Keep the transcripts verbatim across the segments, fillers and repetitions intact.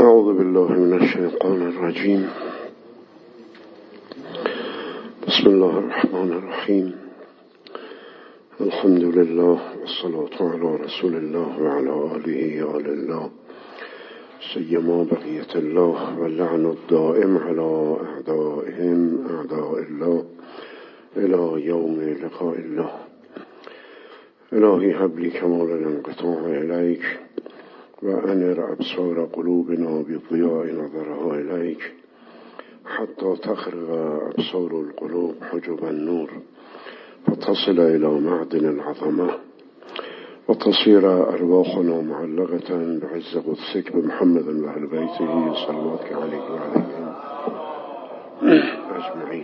أعوذ بالله من الشيطان الرجيم. بسم الله الرحمن الرحيم. الحمد لله والصلاة على رسول الله وعلى آله آل الله سيما بقية الله واللعن الدائم على أعدائهم أعداء الله إلى يوم لقاء الله. إلهي هب لي كمال الانقطاع إليك وأنر أبصار قلوبنا بضياء نظرها إليك حتى تخرج أبصار القلوب حجب النور فتصل إلى معدن العظمة وتصير أرواحنا معلقة بعز قدسك بمحمد وأهل بيته صلواتك عليه وعليهم أجمعين.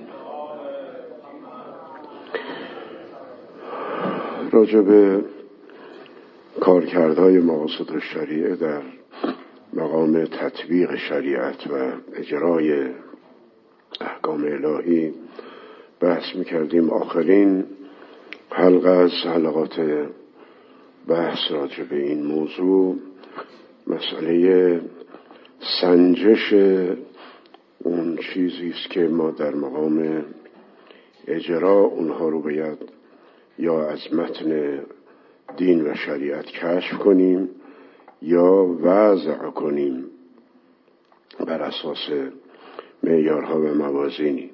راجب کارکردهای مقاصد الشریعه در مقام تطبیق شریعت و اجرای احکام الهی بحث میکردیم. آخرین حلقه از حلقات بحث راجع به این موضوع مسئله سنجش اون چیزی است که ما در مقام اجرا اونها رو باید یا از متن دین و شریعت کشف کنیم یا وضع کنیم بر اساس معیارها و موازینی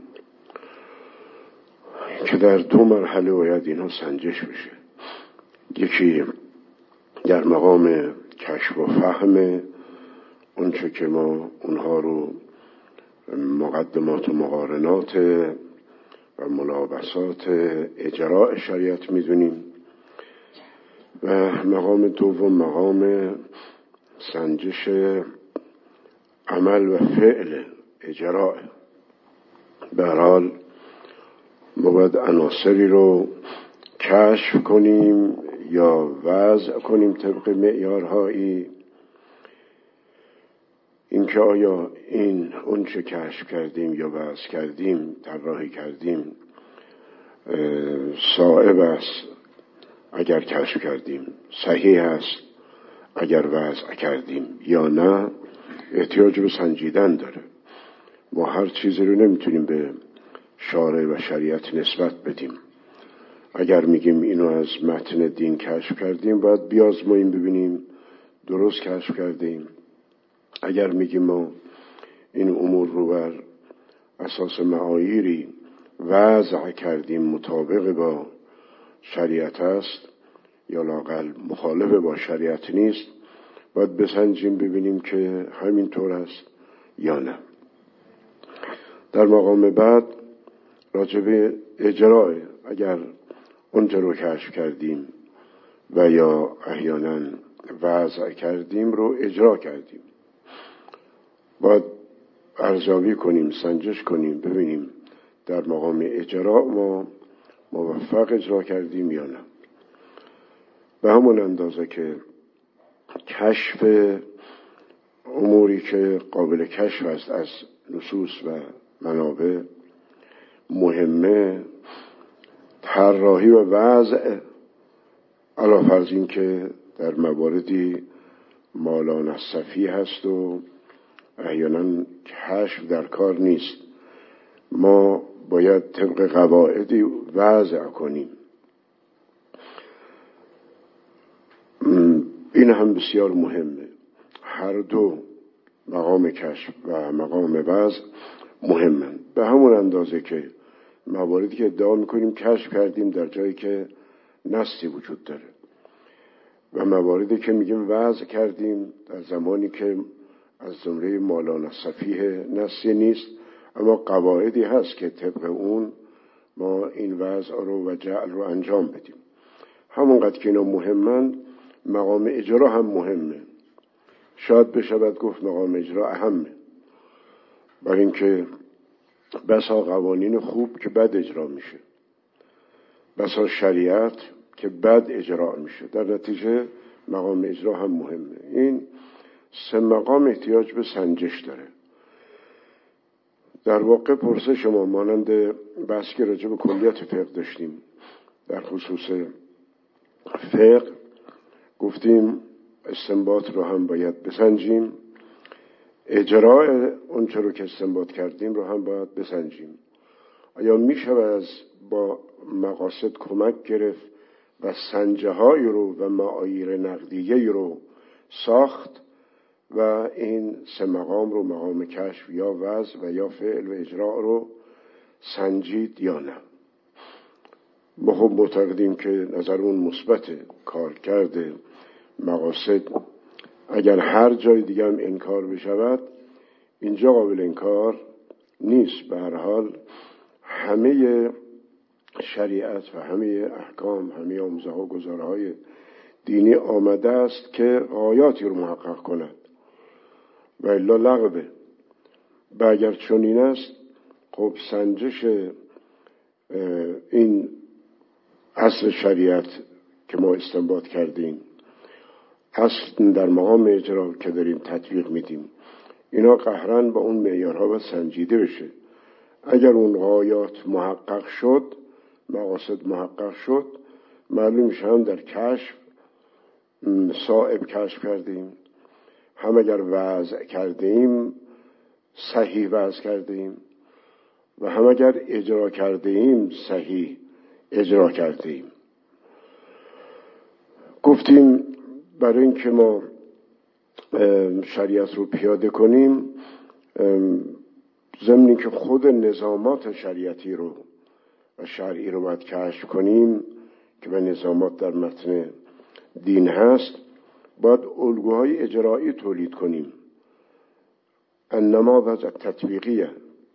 که در دو مرحله باید اینها سنجش بشه. یکی در مقام کشف و فهم اونچه که ما اونها رو مقدمات و مقارنات و ملابسات اجراء شریعت میدونیم و مقام دوم مقام سنجش عمل و فعل اجراء. به هر حال ما باید عناصری رو کشف کنیم یا وضع کنیم طبق معیارهایی، اینکه آیا این اون چه کشف کردیم یا وضع کردیم طراحی کردیم صائب است اگر کشف کردیم، صحیح است اگر وضع کردیم یا نه، احتیاج به سنجیدن داره. ما هر چیزی رو نمیتونیم به شارع و شریعت نسبت بدیم. اگر میگیم اینو از متن دین کشف کردیم باید بیازماییم ببینیم درست کشف کردیم. اگر میگیم ما این امور رو بر اساس معاییری وضع کردیم مطابق با شریعت است یا لااقل مخالف با شریعت نیست، باید بسنجیم ببینیم که همین طور است یا نه. در مقام بعد راجب اجرای، اگر اونجا رو کشف کردیم و یا احیانا وضع کردیم رو اجرا کردیم، باید ارزیابی کنیم، سنجش کنیم ببینیم در مقام اجرا ما موفق اجرا کردیم یا نه. به همون اندازه که کشف اموری که قابل کشف است از نصوص و منابع مهمه، طراحی و وضع علی فرض این که در مواردی مالان الصفی هست و احیانا کشف در کار نیست، ما باید طبق قواعدی وضع کنیم. این هم بسیار مهمه. هر دو مقام کشف و مقام وضع مهمه. به همون اندازه که مواردی که ادعا میکنیم کشف کردیم در جایی که نصی وجود داره و مواردی که میگیم وضع کردیم در زمانی که از زمره مالان الصفیه نصی نیست، اما قواعدی هست که طبق اون ما این وضع رو و جعل رو انجام بدیم. همونقدر که اینا مهمن مقام اجرا هم مهمه. شاید بشود گفت مقام اجرا اهمه، برای اینکه بسا قوانین خوب که بد اجرا میشه، بسا شریعت که بد اجرا میشه، در نتیجه مقام اجرا هم مهمه. این سه مقام احتیاج به سنجش داره. در واقع پرسش ما مانند بحثی که راجع به کلیت فقه داشتیم در خصوص فقه گفتیم استنباط رو هم باید بسنجیم اجراع اون چه رو که استنباط کردیم رو هم باید بسنجیم. آیا می شود از با مقاصد کمک گرفت و سنجه های رو و معاییر نقدیه رو ساخت و این سه مقام رو، مقام کشف یا وضع و یا فعل و اجراع رو سنجید یا نه؟ ما خب معتقدیم که نظرمون مثبت. کار کرده مقاصد اگر هر جای دیگه هم انکار بشود، اینجا قابل انکار نیست. به هر حال همه شریعت و همه احکام، همه آموزه ها و گزاره های دینی آمده است که غایاتی رو محقق کند و الا لغوه. و اگر چنین است، خب سنجش این اصل شریعت که ما استنباط کردیم، اصل در مقام اجرا که داریم تطبیق میدیم، اینا قهرن با اون معیارها باید سنجیده بشه. اگر اون غایات محقق شد، مقاصد محقق شد، معلوم میشه هم در کشف صائب کشف کردیم، هم اگر وضع کردیم صحیح وضع کردیم و هم اگر اجرا کردیم صحیح اجرا کردیم. گفتیم برای اینکه ما شریعت رو پیاده کنیم، ضمن که خود نظامات شریعتی رو و شرعی رو باید کشف کنیم که به نظامات در متن دین هست، باید الگوهای اجرایی تولید کنیم، النماذج التطبیقیه،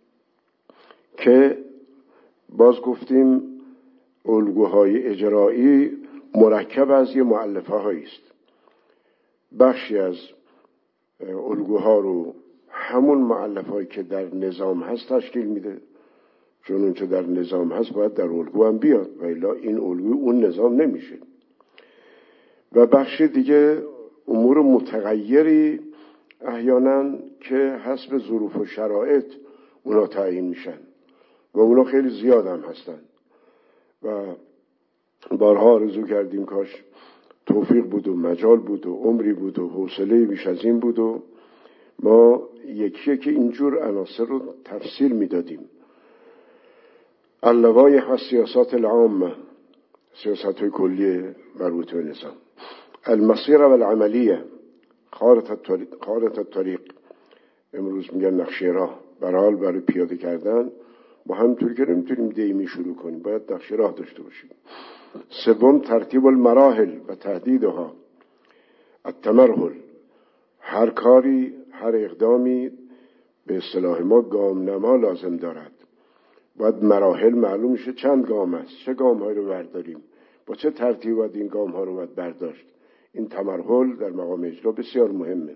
که باز گفتیم الگوهای اجرایی مرکب از یه مؤلفه هایی است. بخشی از الگوها رو همون مؤلفه هایی که در نظام هست تشکیل میده، چون اون چه در نظام هست باید در الگو هم بیاد و الا این الگوی اون نظام نمیشه. و بخش دیگه امور متغیری احیانا که حسب ظروف و شرایط اونا تعیین میشن و اونا خیلی زیاد هم هستن و بارها آرزو کردیم کاش توفیق بود و مجال بود و عمری بود و حوصله بیش از این بود و ما یکی که اینجور عناصر رو تفصیل میدادیم. اللوایح و سیاست العامه، سیاست های کلی مربوط به نظام. المسیر و العملیه، خارطه الطریق، امروز میگن نقشه راه. برحال برای پیاده کردن ما همینطور که نمیتونیم دیمی شروع کنیم، باید نقشه راه داشته باشیم. سوم ترتیب المراحل و تهدیدها، التمرحل، هر کاری هر اقدامی به اصطلاح ما گام نما لازم دارد. باید مراحل معلوم شه چند گام است، چه گام های رو برداریم، با چه ترتیب باید این گام ها رو باید برداشت. این تمرحل در مقام اجرا بسیار مهمه.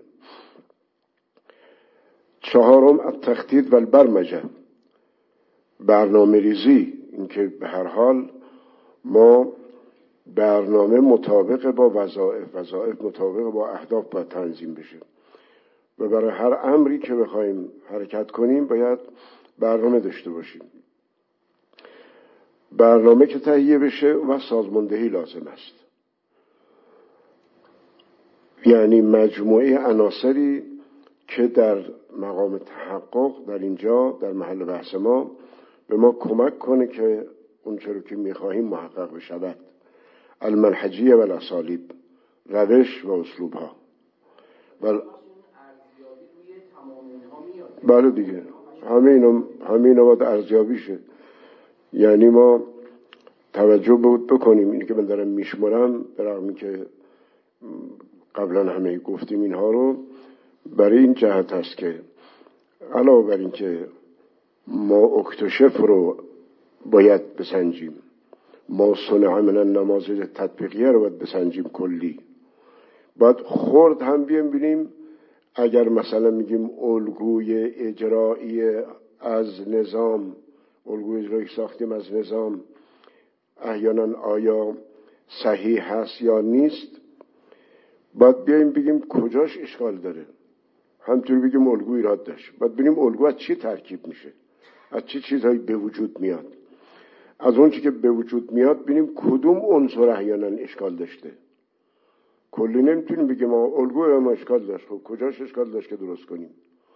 چهارم التخطیط و البرمجه، برنامه ریزی، اینکه به هر حال ما برنامه مطابق با وظایف، وظایف مطابق با اهداف باید تنظیم بشه و برای هر امری که بخوایم حرکت کنیم باید برنامه داشته باشیم. برنامه که تهیه بشه و سازماندهی لازم است، یعنی مجموعه عناصری که در مقام تحقق در اینجا در محل بحث ما به ما کمک کنه که اون چرا که میخواهیم محقق بشود. المنهجیه و الاسالیب، روش و اسلوب ها. بل... بله دیگه همه اینا همه اینا باید ارزیابی شه. یعنی ما توجه بود بکنیم، اینی که من دارم میشمارم برغم که قبلا همه گفتیم اینها رو، برای این جهت هست که علاوه بر این که ما اکتشف رو باید بسنجیم، ما صنع من النماذج تطبیقیه رو باید بسنجیم کلی، باید خرد هم بیم بینیم. اگر مثلا میگیم الگوی اجرایی از نظام، الگوی اجرایی ساختیم از نظام، احیانا آیا صحیح هست یا نیست، باید بیاییم بگیم کجاش اشکال داره. همطوری بگیم الگوی ایراد داشت، باید ببینیم الگو از چی ترکیب میشه، از چه چی چیزهایی به وجود میاد. از اون چی که به وجود میاد ببینیم کدوم عنصر احیانا اشکال داشته. کلی نمیتونیم بگیم ما الگوی ما اشکال داشت، خب کجاش اشکال داشت که درست کنیم.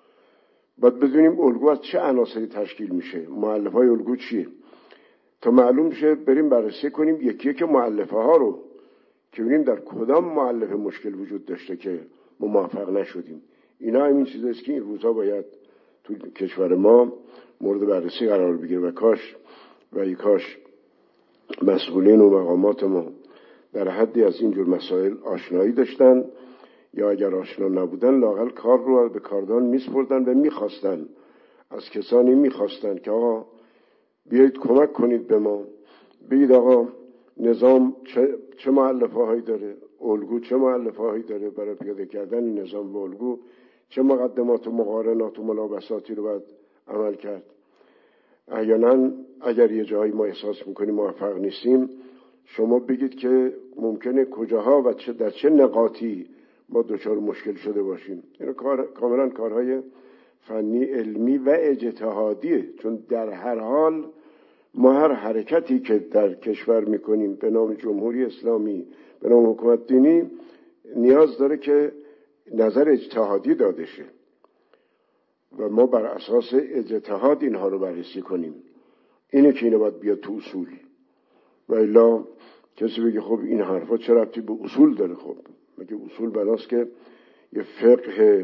باید بدونیم الگو از چه عناصری تشکیل میشه، مؤلفه‌های الگو چیه، تا معلوم شه بریم بررسی کنیم یکی یک مؤلفه ها رو که ببینیم در کدام مؤلفه مشکل وجود داشته که ما موفق نشدیم. اینا همین چیزاست که این روزا باید تو کشور ما مورد بررسی قرار بگیره و کاش و ای کاش مسئولین و مقامات ما در حدی از اینجور مسائل آشنایی داشتن، یا اگر آشنا نبودن لااقل کار رو به کاردان میسپردن و میخواستن از کسانی میخواستن که آقا بیایید کمک کنید به ما، بگید آقا نظام چه, چه مؤلفه هایی داره، الگو چه مؤلفه هایی داره برای پیاده کردن این نظام و الگو، چه مقدمات و مقارنات و ملابساتی رو باید عمل کرد. احیانا اگر یه جایی ما احساس میکنیم موفق نیستیم، شما بگید که ممکنه کجاها و چه در چه نقاطی ما دچار مشکل شده باشیم. اینا کار کاملا کارهای فنی، علمی و اجتهادیه، چون در هر حال ما هر حرکتی که در کشور میکنیم به نام جمهوری اسلامی، به نام حکومت دینی، نیاز داره که نظر اجتهادی داده شه و ما بر اساس اجتهاد اینها رو بررسی کنیم. اینه که اینو باید بیاد تو اصول، و الا کسی بگه خب این حرفا چه ربطی به اصول داره؟ خب مگه اصول بناست که یه فقه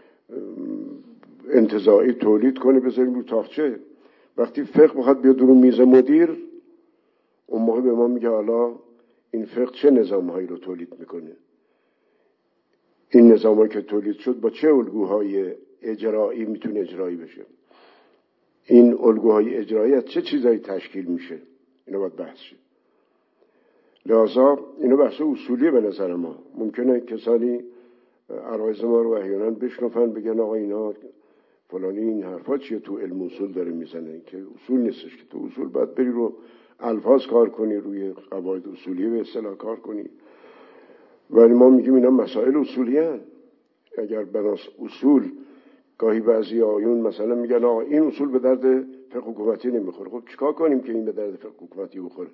انتزاعی تولید کنه بذاریم رو تاقچه؟ وقتی فقه بخواد بیاد رو میز مدیر، اون موقع به ما میگه حالا این فقه چه نظامهایی رو تولید میکنه، این نظامهایی که تولید شد با چه الگوهای اجرایی میتونه اجرایی بشه، این الگوهای اجرایی از چه چیزایی تشکیل میشه. اینو باید بحث شه. لذا اینو بحث اصولیه به نظر ما. ممکنه کسانی عرایض ما رو احیانا بشنفن بگن آقا اینا فلانی این حرفا چیه تو علم اصول داره میزنه، که اصول نیستش که تو اصول باید بری رو الفاظ کار کنی، روی قواعد اصولیه به اصطلاح کار کنی. ولی ما میگیم اینا مسائل اصولی هست. اگر بناس اصول گاهی بعضی آیون مثلا میگن آقا این اصول به درد فقه حکومتی نمیخوره، خب چیکار کنیم که این به درد فقه حکومتی بخوره؟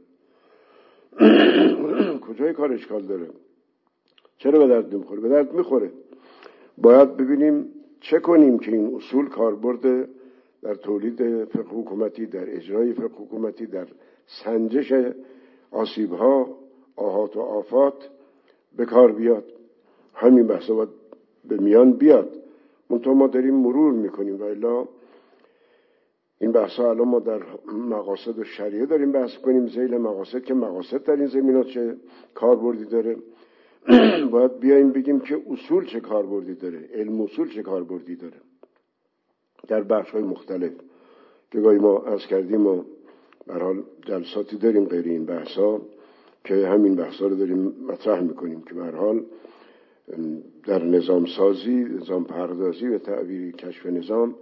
کجای کار اشکال داره؟ چرا به درد نمیخوره؟ به درد میخوره. باید ببینیم چه کنیم که این اصول کاربرد در تولید فقه حکومتی، در اجرای فقه حکومتی، در سنجش آسیب‌ها، آحات و آفات به کار بیاد. همین بحثا باید به میان بیاد. منتها ما داریم مرور میکنیم، و الا این بحثا الان ما در مقاصد و شریعه داریم بحث کنیم، ذیل مقاصد که مقاصد در این زمینات چه کاربردی داره. باید بیایم بگیم که اصول چه کاربردی داره، علم اصول چه کاربردی داره در بخش‌های مختلف که گاهی ما عرض کردیم. ما به هر حال جلساتی داریم غیر این بحثا که همین بحثا رو داریم مطرح میکنیم که به هر حال در نظام سازی، نظام پردازی و تعبیری کشف نظام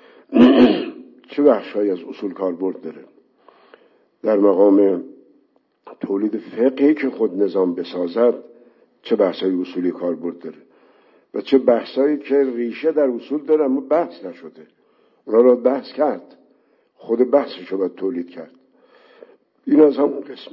چه بخش‌هایی از اصول کاربرد داره. در مقام تولید فقهی که خود نظام بسازد چه بحث‌های اصولی کاربرد داره و چه بحث‌هایی که ریشه در اصول داره اما بحث نشده، اونا رو بحث کرد، خود بحثش رو باید تولید کرد. این از همون قسم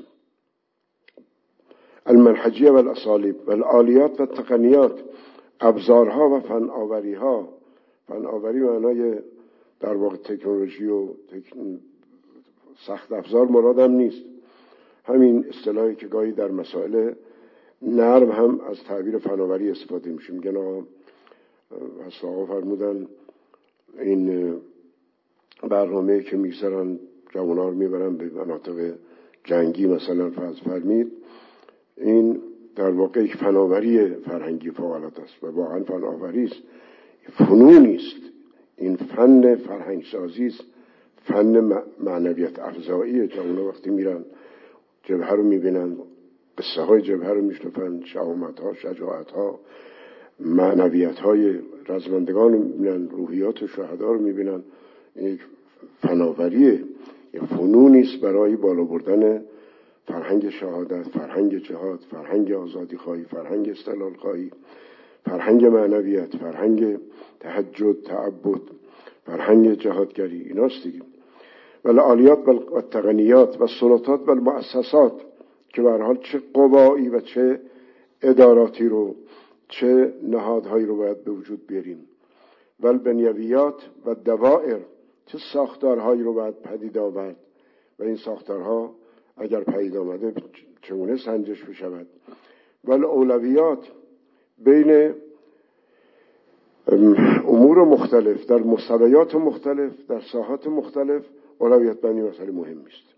المنهجیه و الاسالیب و الآلیات و التقنیات، ابزارها و فن آوریها. فن آوری معنای در واقع تکنولوژی و تکن... سخت افزار مرادم نیست، همین اصطلاحی که گاهی در مسائل نرم هم از تعبیر فناوری استفاده میشه. میگن آقا اصلا آقا فرمودن این برنامه که میگذارن جوانها رو میبرن به مناطق جنگی مثلا فرض فرمید، این در واقع یک فناوری فرهنگی فوق العاده است و واقعا فناوری است، فنونی است. این فن فرهنگ سازی است، فن معنویت افزایی. جوانها وقتی میرن جبهه رو میبینن، قصه های جبهه رو میشنفن، شهامت ها، شجاعت ها، معنویت های رزمندگان رو میبینن، روحیات شهدا رو میبینن. یک فناوریه، یک فنونی است برای بالا بردن فرهنگ شهادت، فرهنگ جهاد، فرهنگ آزادی خواهی، فرهنگ استقلال خواهی، فرهنگ معنویت، فرهنگ تهجد، تعبد، فرهنگ جهادگری. ایناست دیگه. والآلیات و التقنیات و السلطات و المؤسسات که به هر حال چه قوایی و چه اداراتی رو، چه نهادهایی رو باید به وجود بیاریم. و البنیویات و دوائر، چه ساختارهایی رو باید پدید آورد و این ساختارها اگر پدید آمده چگونه سنجش بشود. و الاولویات، بین امور مختلف در مستویات مختلف در ساحات مختلف اولویت بندی مسئله مهمی است.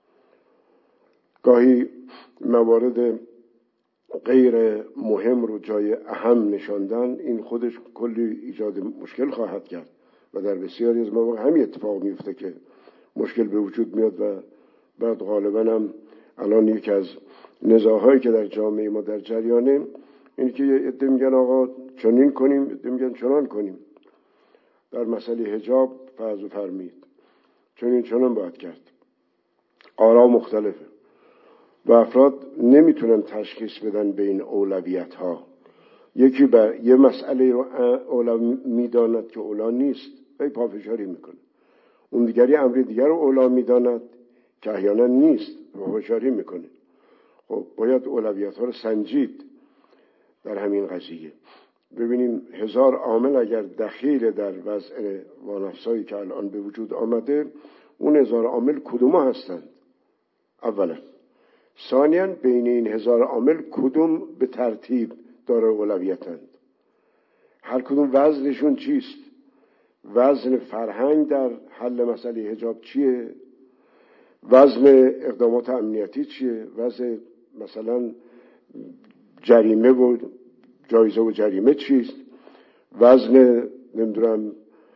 گاهی موارد غیر مهم رو جای اهم نشاندن، این خودش کلی ایجاد مشکل خواهد کرد و در بسیاری از مواقع همین اتفاق میفته که مشکل به وجود میاد و بعد غالبا هم الان یکی از نزاعهایی که در جامعه ما در جریانه این که یه عده میگن آقا چنین کنیم، عده میگن چنان کنیم. در مسئله حجاب فرض فرمید چنین چنان باید کرد، آرا مختلفه و افراد نمیتونن تشخیص بدن بین اولویت ها. یکی بر یه مسئله رو اولا میداند که اولا نیست و پافشاری میکنه، اون دیگری امر دیگر رو اولا میداند که احیانا نیست و پافشاری میکنه. خب باید اولویت ها رو سنجید در همین قضیه. ببینیم هزار عامل اگر دخیل در وضع وانفسایی که الان به وجود آمده، اون هزار عامل کدوم هستند؟ اولا. ثانیاً بین این هزار عامل کدوم به ترتیب داره اولویتند؟ هر کدوم وزنشون چیست؟ وزن فرهنگ در حل مسئله حجاب چیه؟ وزن اقدامات امنیتی چیه؟ وزن مثلا جریمه و جایزه و جریمه چیست؟ وزن نمیدونم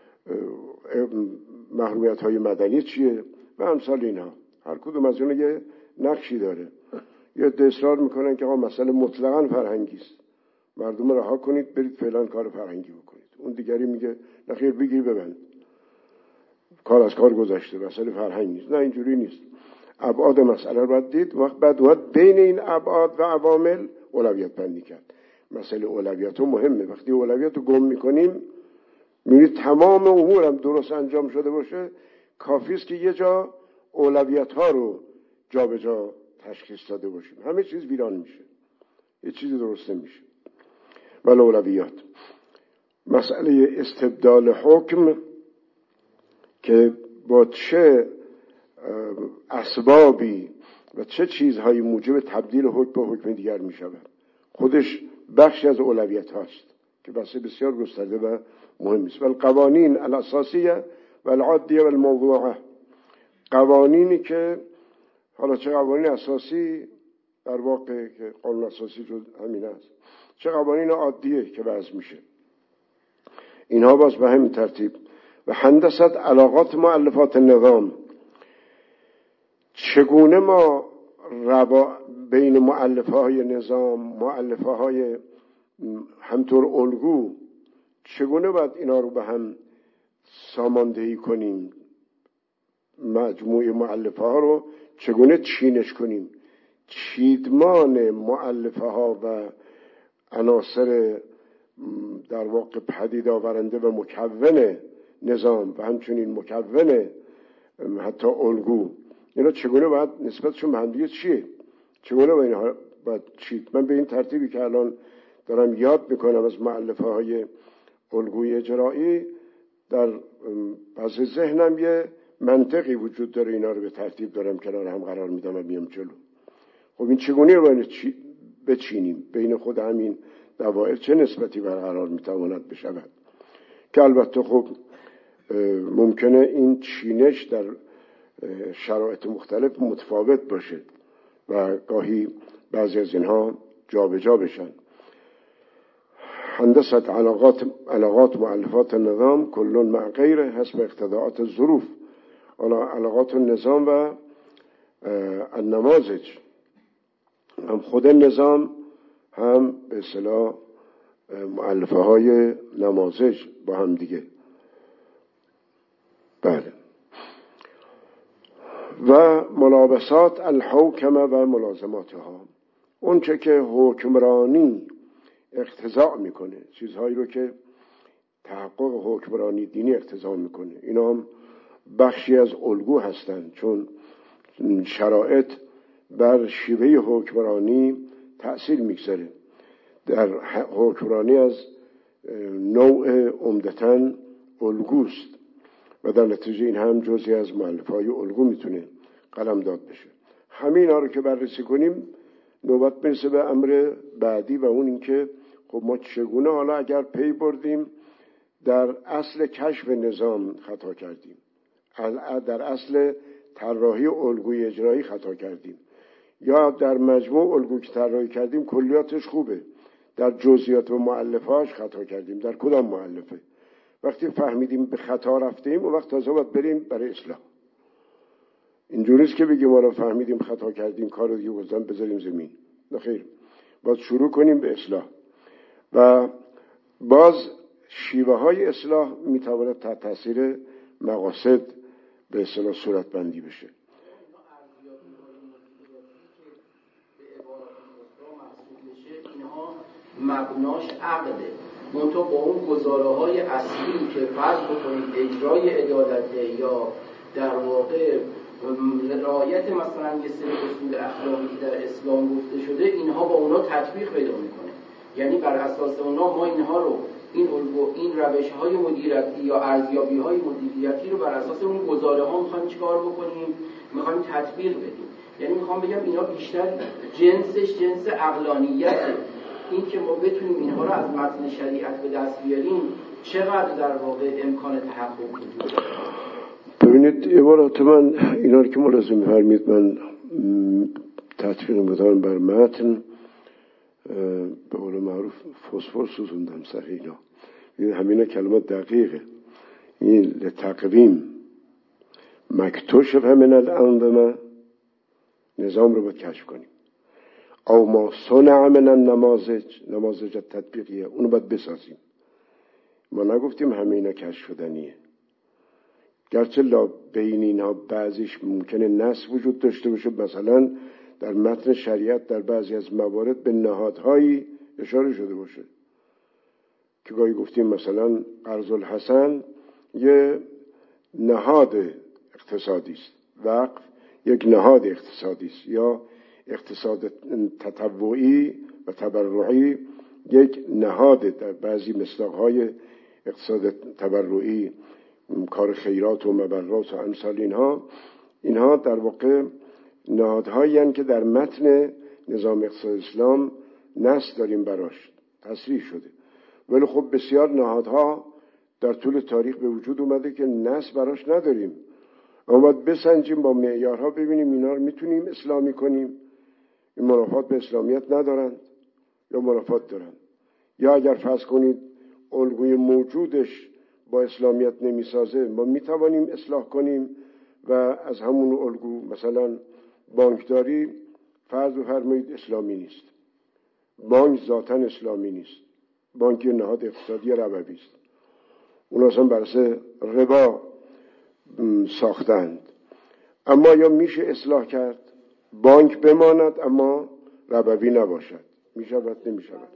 محرومیت های مدنی چیه؟ و امثال اینها. هر کدوم از اونها یه نقشی داره. یه اصرار میکنن که آقا مسئله مطلقاً فرهنگی است، مردم رها کنید برید فعلا کار فرهنگی بکنید. اون دیگری میگه نخیر بگیر ببند، کار از کار گذشته، مسئله فرهنگ نیست. نه اینجوری نیست. ابعاد مسئله رو باید دید، وقت بعد باید بین این ابعاد و عوامل اولویت بندی کرد. مسئله اولویت رو مهمه. وقتی اولویت رو گم میکنیم میبینید تمام امور هم درست انجام شده باشه، کافی است که یه جا اولویت ها رو جا به جا تشخیص داده باشیم، همه چیز ویران میشه، یه چیزی درست نمیشه. ولی اولویات، مسئله استبدال حکم که با چه اسبابی و چه چیزهایی موجب تبدیل حکم به حکم دیگر میشود، خودش بخشی از اولویت هاست که بحث بسیار گسترده و مهم است. ولی قوانین الاساسیه و العادیه و الموضوعه، قوانینی که حالا چه قوانین اساسی در واقع که قانون اساسی جز همین است، چه قوانین عادیه که وضع میشه، اینها باز به همین ترتیب. و هندست علاقات مؤلفات نظام، چگونه ما روا بین مؤلفه های نظام، مؤلفه های همطور الگو، چگونه باید اینا رو به هم ساماندهی کنیم، مجموعه مؤلفه ها رو چگونه چینش کنیم. چیدمان مؤلفه ها و عناصر در واقع پدید آورنده و مکون نظام و همچنین مکون حتی الگو، اینا چگونه باید نسبتشون به هم دیگه چیه، چگونه با اینها باید چید. من به این ترتیبی که الان دارم یاد میکنم از مؤلفه های الگوی اجرایی، در پس ذهنم یه منطقی وجود داره، اینا رو به ترتیب دارم کنار هم قرار میدم و میام جلو. خب این چگونه رو باید بچینیم بین خود همین دوائر، چه نسبتی برقرار میتواند بشود، که البته خب ممکنه این چینش در شرایط مختلف متفاوت باشه و گاهی بعضی از اینها جابجا جا بشن. هندست علاقات علاقات مؤلفات النظام کل مع غیره حسب اقتضاءات الظروف. حالا علاقات النظام و النماذج، هم خود نظام هم به اصطلاح مؤلفه های نماذج با هم دیگه. بله. و ملابسات الحوکمه و ملازماتها، اون چه که حکمرانی اقتضا میکنه، چیزهایی رو که تحقق حکمرانی دینی اقتضا میکنه، اینا هم بخشی از الگو هستند، چون شرایط بر شیوه حکمرانی تأثیر میگذاره. در حکمرانی از نوع عمدتاً الگوست و در نتیجه این هم جزئی از مؤلفه‌های الگو میتونه قلمداد بشه. همین ها رو که بررسی کنیم نوبت میرسه به امر بعدی و اون اینکه خب ما چگونه حالا اگر پی بردیم در اصل کشف نظام خطا کردیم، در اصل طراحی الگوی اجرایی خطا کردیم، یا در مجموع الگویی که طراحی کردیم کلیاتش خوبه، در جزئیات و مؤلفه‌اش خطا کردیم، در کدام مؤلفه؟ وقتی فهمیدیم به خطا رفتیم و وقت تازه باید بریم برای اصلاح. اینجوریست که بگیم ما رو فهمیدیم خطا کردیم کار رو دیگه گذاشتیم بذاریم زمین. نه خیر، باید شروع کنیم به اصلاح. و باز شیوه های اصلاح میتواند تحت تاثیر مقاصد به اصطلاح صورت بندی بشه. اینها مبناش عقله، منطقه با اون گزاره های اصلی که فرض بکنید اجرای عدالته یا در واقع رعایت مثلا یه سری اصول اخلاقی که در اسلام گفته شده، اینها با اونا تطبیق پیدا میکنه. یعنی بر اساس اونا ما اینها رو این الگو این روش های مدیریتی یا ارزیابی های مدیریتی رو بر اساس اون گزاره ها میخوایم چیکار بکنیم؟ میخوایم تطبیق بدیم. یعنی میخوام بگم اینا بیشتر جنسش جنس عقلانیته. این که ما بتونیم اینها رو از متن شریعت به دست بیاریم چقدر در واقع امکان تحقق وجود داره. ببینید عبارات من اینا رو که ملاحظه می‌فرمایید من تطبیق می‌کنم بر متن، به قول معروف فسفر سوزوندم سر اینا. این همینا کلمات دقیقه. این لتقویم مکتوشف من الانظمه، نظام رو باید کشف کنیم. او ما صنع من النماذج، نماذج تطبیقیه، اونو باید بسازیم. ما نگفتیم همه اینا کشف شدنیه، گرچه لا بین اینها بعضیش ممکنه نص وجود داشته باشه. مثلا در متن شریعت در بعضی از موارد به نهادهایی اشاره شده باشه که گاهی گفتیم مثلا قرض الحسن یه نهاد اقتصادی است، وقف یک نهاد اقتصادی است، یا اقتصاد تطوعی و تبرعی یک نهاد در بعضی مصداق‌های اقتصاد تبرعی، کار خیرات و مبرات و امثال اینها اینها در واقع نهادهایی هستند که در متن نظام اقتصاد اسلام نص داریم براش تصریح شده. ولی خب بسیار نهادها در طول تاریخ به وجود اومده که نص براش نداریم. اما باید بسنجیم با معیارها ببینیم اینا رو میتونیم اسلامی کنیم، این منافات به اسلامیت ندارند یا منافات دارند، یا اگر فرض کنید الگوی موجودش با اسلامیت نمیسازه ما میتوانیم اصلاح کنیم و از همون الگو، مثلا بانکداری فرض بفرمایید اسلامی نیست، بانک ذاتاً اسلامی نیست، بانک نهاد اقتصادی ربوی است، اون اصلا بر اساس ربا ساختند. اما یا میشه اصلاح کرد بانک بماند اما ربوی نباشد، میشود نمیشود.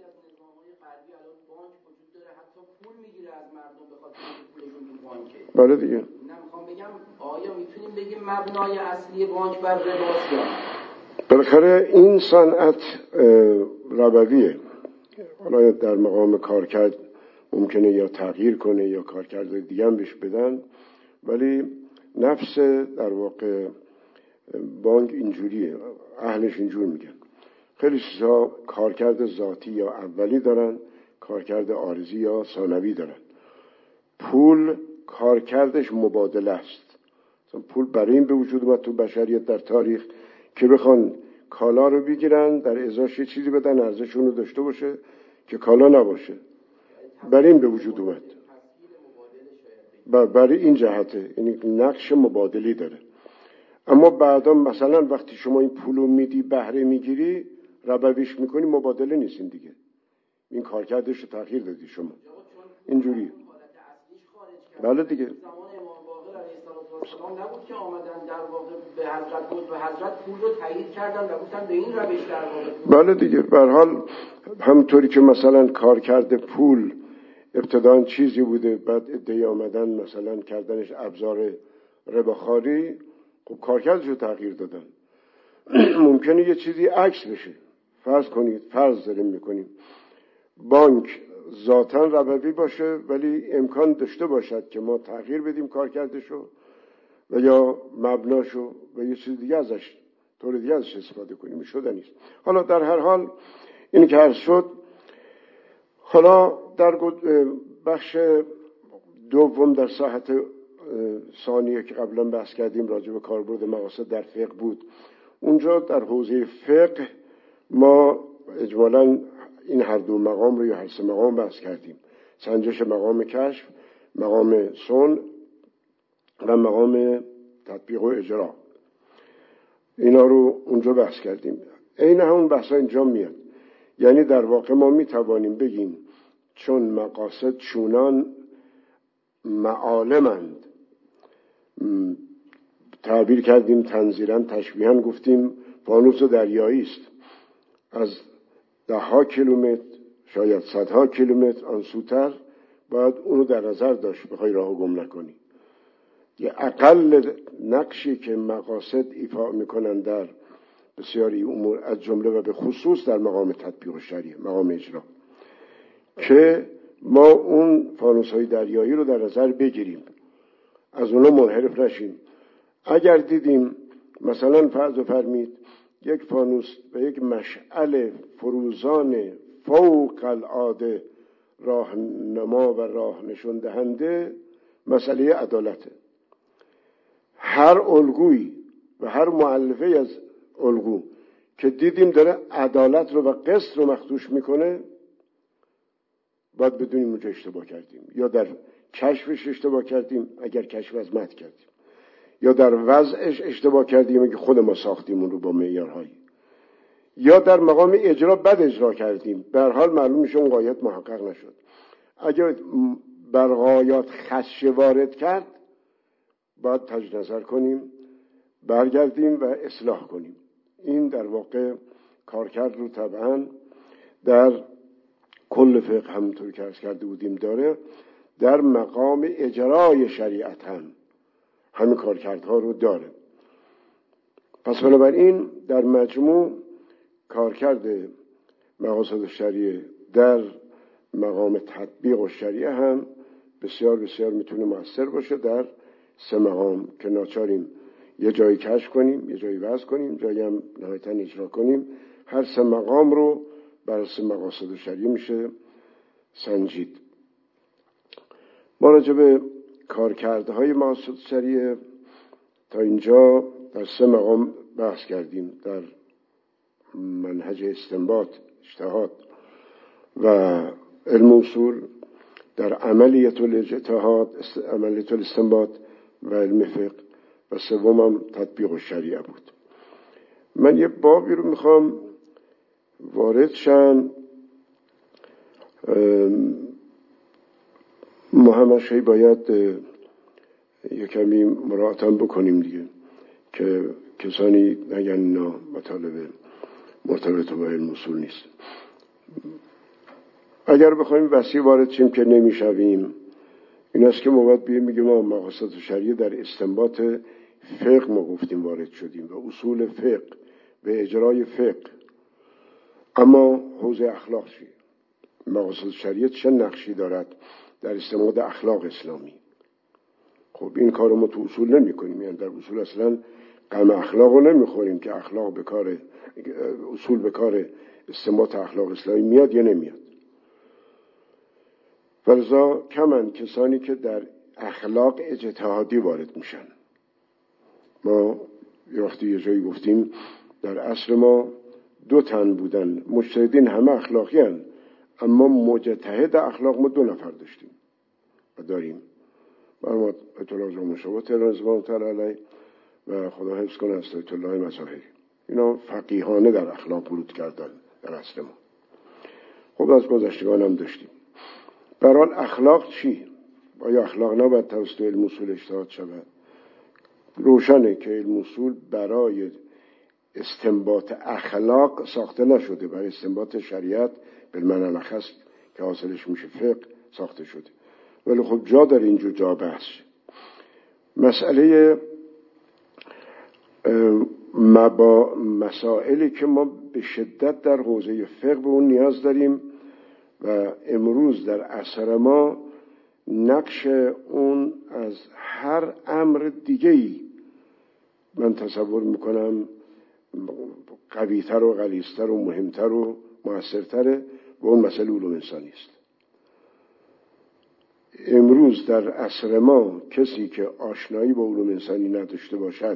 بله دیگه. نمیخوام بگم آیا میتونیم بگیم مبنای اصلی بانک بر رباست یا بالاخره این صنعت ربویه. حالا در مقام کارکرد ممکنه یا تغییر کنه یا کارکرد دیگه هم بهش بدن، ولی نفس در واقع بانک اینجوریه، اهلش اینجور میگن. خیلی چیزها کارکرد ذاتی یا اولی دارن، کارکرد عارضی یا ثانوی دارن. پول کارکردش مبادله است. پول برای این به وجود اومد تو بشریت در تاریخ که بخوان کالا رو بگیرن در ازاش یه چیزی بدن ارزششون رو داشته باشه که کالا نباشه. برای این به وجود اومد. برای این جهته، یعنی نقش مبادلی داره. اما بعدا مثلا وقتی شما این پولو میدی بهره میگیری ربویش میکنی، مبادله نیستین دیگه، این کارکردش رو تغییر دادی شما. اینجوری. بله دیگه. زمان امام باقر علیه السلام نبود که آمدن در واقع به حضرت بود و حضرت پول رو تایید کردن و گفتن به این روش در واقع. بله دیگه. به هر حال همونطوری که مثلا کارکرد پول ابتداً چیزی بوده، بعد ادعی آمدن مثلا کردنش ابزار رباخواری، خب کارکردش رو تغییر دادن. ممکنه یه چیزی عکس بشه. فرض کنید، فرض داریم میکنیم بانک ذاتاً ربوی باشه ولی امکان داشته باشد که ما تغییر بدیم کارکردشو و یا مبناشو و یه چیز دیگه ازش طور دیگه ازش استفاده کنیم، شده نیست. حالا در هر حال این که عرض شد. حالا در بخش دوم در ساحت ثانیه که قبلا بحث کردیم راجع به کاربرد مقاصد در فقه بود، اونجا در حوزه فقه ما اجمالاً این هر دو مقام رو یا هر سه مقام بحث کردیم: سنجش مقام کشف، مقام صنع و مقام تطبیق و اجرا. اینا رو اونجا بحث کردیم. این همون بحثا اینجا میاد. یعنی در واقع ما میتوانیم بگیم چون مقاصد چونان معالمند، تعبیر کردیم تنظیراً تشبیهاً گفتیم فانوس دریایی است، از ده ها کیلومتر شاید صدها کیلومتر آن سوتر باید اونو در نظر داشت بخوای راهو گم نکنی. یه اقل نقشی که مقاصد ایفا میکنن در بسیاری امور از جمله و به خصوص در مقام تطبیق شریعه، مقام اجرا، که ما اون فانوس‌های دریایی رو در نظر بگیریم، از اونا منحرف نشیم. اگر دیدیم مثلا فرض فرمید یک فانوس و یک مشعل فروزان فوق العاده راهنما و راه نشون دهنده، مسئله عدالته. هر الگویی و هر مؤلفه از الگو که دیدیم داره عدالت رو و قسط رو مخدوش میکنه، باید بدونیم اونجا اشتباه کردیم، یا در کشفش اشتباه کردیم اگر کشف از مد کردیم، یا در وضعش اشتباه کردیم اگه خود ما ساختیم اون رو با معیارهایی، یا در مقام اجرا بد اجرا کردیم، به هر حال معلوم میشه اون غایت محقق نشد. اگر بر غایات خدشه وارد کرد باید تجدید نظر کنیم، برگردیم و اصلاح کنیم. این در واقع کارکرد رو طبعا در کل فقه همونطور که عرض کرده بودیم داره، در مقام اجرای شریعت هم همین کارکردها رو داره. پس بنابراین در مجموع کارکرد مقاصد شریعه در مقام تطبیق و شریعه هم بسیار بسیار میتونه مؤثر باشه در سه مقام که ناچاریم یه جایی کشف کنیم، یه جایی وضع کنیم، جایی هم نهایتاً اجرا کنیم. هر سه مقام رو بر سه مقاصد شریعه میشه سنجید. ما راجع به کارکردهای مقاصد شریعه تا اینجا در سه مقام بحث کردیم: در منهج استنباط، اجتهاد و علم اصول، در عملیت الاجتهاد، عملیت الاستنباط و علم فقه، و سومم تطبیق الشریعه بود. من یه بابی رو میخوام وارد شم، ما همش باید یه کمی مراعات هم بکنیم دیگه که کسانی نگن اینا مطالب مرتبط با علم اصول نیست. اگر بخوایم وسیع وارد شیم که نمیشویم، این است که ما باید بیم میگیم ما مقاصد شریعه در استنباط فقه ما گفتیم وارد شدیم و اصول فقه و اجرای فقه. اما حوزه اخلاق چیه؟ مقاصد شریعه چه نقشی دارد در استنباط اخلاق اسلامی؟ خب این کارو ما تو اصول نمی کنیم، یعنی در اصول اصلا غم اخلاق رو نمی خوریم که اخلاق به کار اصول به کار استنباط اخلاق اسلامی میاد یا نمیاد. فرضا کمن کسانی که در اخلاق اجتهادی وارد میشن. ما یه وقتی یه جایی گفتیم در عصر ما دو تن بودن، مجتهدین همه اخلاقی هن، اما مجتهد اخلاق ما دو نفر داشتیم و داریم. برمات اطلاع جمعه شبا تهران زمان تعالی علیه و خدا حفظ کنه از سایت الله مظاهری. اینا فقیهانه در اخلاق ورود کردن در عصر ما. خب از گذشتگان هم داشتیم. برحال اخلاق چی؟ آیا اخلاق نباید توسط علم اصول اجتهاد شود؟ روشنه که علم اصول برای استنباط اخلاق ساخته نشده، برای استنباط شریعت بالمعنی الاخص که حاصلش میشه فقه ساخته شده. ولی خب جا داره اینجور جا بحث. مسئله مبا مسائلی که ما به شدت در حوزه فقه به اون نیاز داریم و امروز در عصر ما نقش اون از هر امر دیگه‌ای من تصور میکنم قوی‌تر و غلیظتر و مهمتر و مؤثرتره و اون مسئله علوم انسانی است. امروز در عصر ما کسی که آشنایی با علوم انسانی نداشته باشد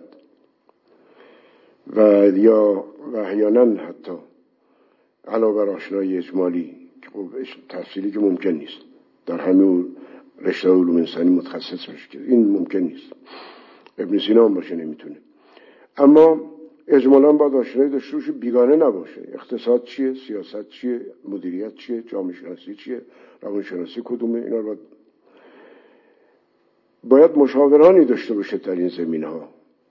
و یا و احیانا حتی علاوه بر آشنایی اجمالی تفصیلی که ممکن نیست در همین رشته علوم انسانی متخصص بشه که این ممکن نیست، ابن سینا هم باشه نمیتونه، اما اجمالا باید آشنایی داشته باشه، بیگانه نباشه. اقتصاد چیه، سیاست چیه، مدیریت چیه، جامعه شناسی چیه، روانشناسی کدومه، اینا رو باید, باید مشاورانی داشته باشه در این زمینه‌ها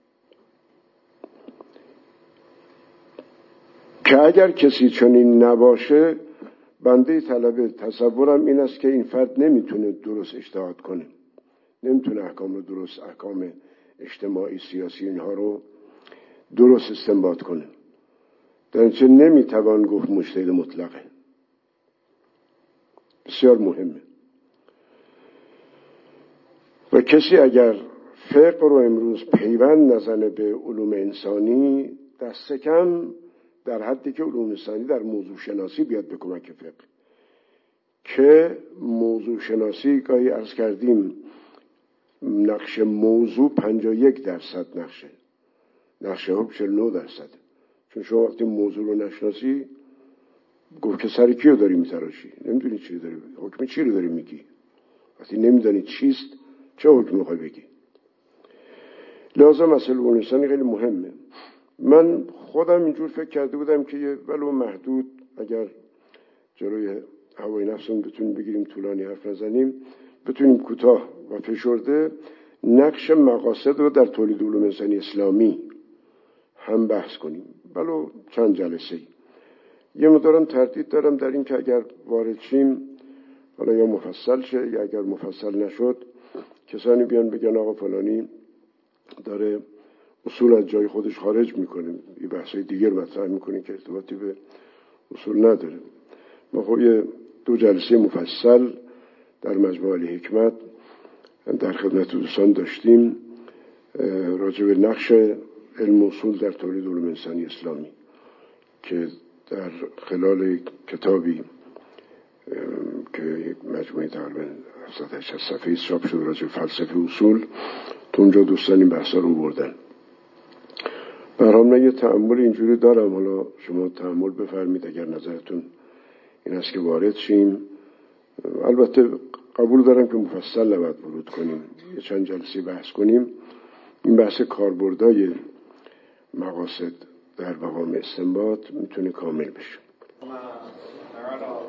که اگر کسی چنین نباشه بنده طلبه تصورم این است که این فرد نمیتونه درست اجتهاد کنه، نمیتونه احکام رو درست، احکام اجتماعی سیاسی اینها رو درست استنباط کنه، در اینجا نمیتوان گفت مجتهد مطلقه. بسیار مهمه. و کسی اگر فقه رو امروز پیوند نزنه به علوم انسانی، دست کم در حدی که علوم انسانی در موضوع شناسی بیاد به کمک فقه، که موضوع شناسی گاهی عرض کردیم نقش موضوع پنجاه و یک درصد نقشه، نقشه ها چهل و نه درصد. چون شما وقتی موضوع رو نشناسی گفت که سر کیو داری میتراشی، نمیدونی چی داری، حکم چی رو داری میگی. وقتی نمیدونی چیست چه حکم میخوای بگی. لازم مسئله علوم انسانی خیلی مهمه. من خودم اینجور فکر کرده بودم که یه ولو محدود اگر جلوی هوای نفسمون بتونیم بگیریم، طولانی حرف نزنیم، بتونیم کوتاه و فشرده نقش مقاصد رو در تولید علوم انسانی اسلامی هم بحث کنیم، ولو چند جلسه. یه مقدارم تردید دارم در این که اگر وارد شیم حالا یا مفصل شه یا اگر مفصل نشد کسانی بیان بگن آقا فلانی داره اصول از جای خودش خارج میکنه، یه بحثای دیگر مطرح میکنه که ارتباطی به اصول نداره. ما خب یه دو جلسه مفصل در مجموعه الحکمت در خدمت دوستان داشتیم راجع به نقش علم اصول در تولید علوم انسانی اسلامی که در خلال کتابی که یک مجموعه تقریبا هفتصد و هشتصد صفحه‌ای چاپ شد راجع به فلسفه اصول، تو اونجا دوستان این بحثا رو بردن. برام من یه تأمل اینجوری دارم، حالا شما تأمل بفرمید اگر نظرتون این است که وارد شیم. البته قبول دارم که مفصل نباید ورود کنیم، یه چند جلسه بحث کنیم. این بحث کاربردهای مقاصد در مقام استنباط میتونه کامل بشه.